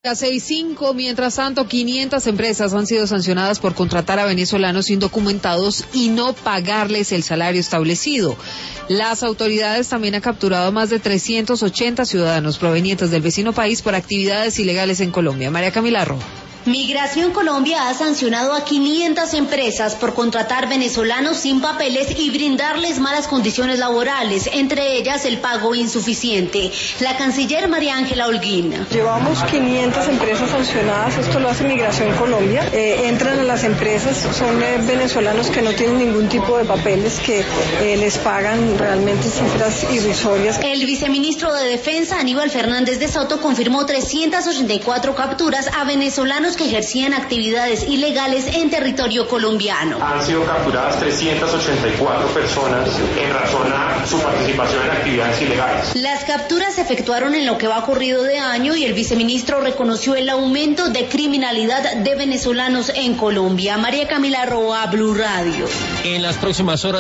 Las 6:05, mientras tanto, 500 empresas han sido sancionadas por contratar a venezolanos indocumentados y no pagarles el salario establecido. Las autoridades también han capturado a más de 380 ciudadanos provenientes del vecino país por actividades ilegales en Colombia. María Camila Rojo. Migración Colombia ha sancionado a 500 empresas por contratar venezolanos sin papeles y brindarles malas condiciones laborales, entre ellas el pago insuficiente. La canciller María Ángela Holguín. Llevamos 500 empresas sancionadas, esto lo hace Migración Colombia. Entran a las empresas, son venezolanos que no tienen ningún tipo de papeles, que les pagan realmente cifras irrisorias. El viceministro de Defensa, Aníbal Fernández de Soto, confirmó 384 capturas a venezolanos que ejercían actividades ilegales en territorio colombiano. Han sido capturadas 384 personas en razón a su participación en actividades ilegales. Las capturas se efectuaron en lo que va corrido de año y el viceministro reconoció el aumento de criminalidad de venezolanos en Colombia. María Camila Roa, Blue Radio. En las próximas horas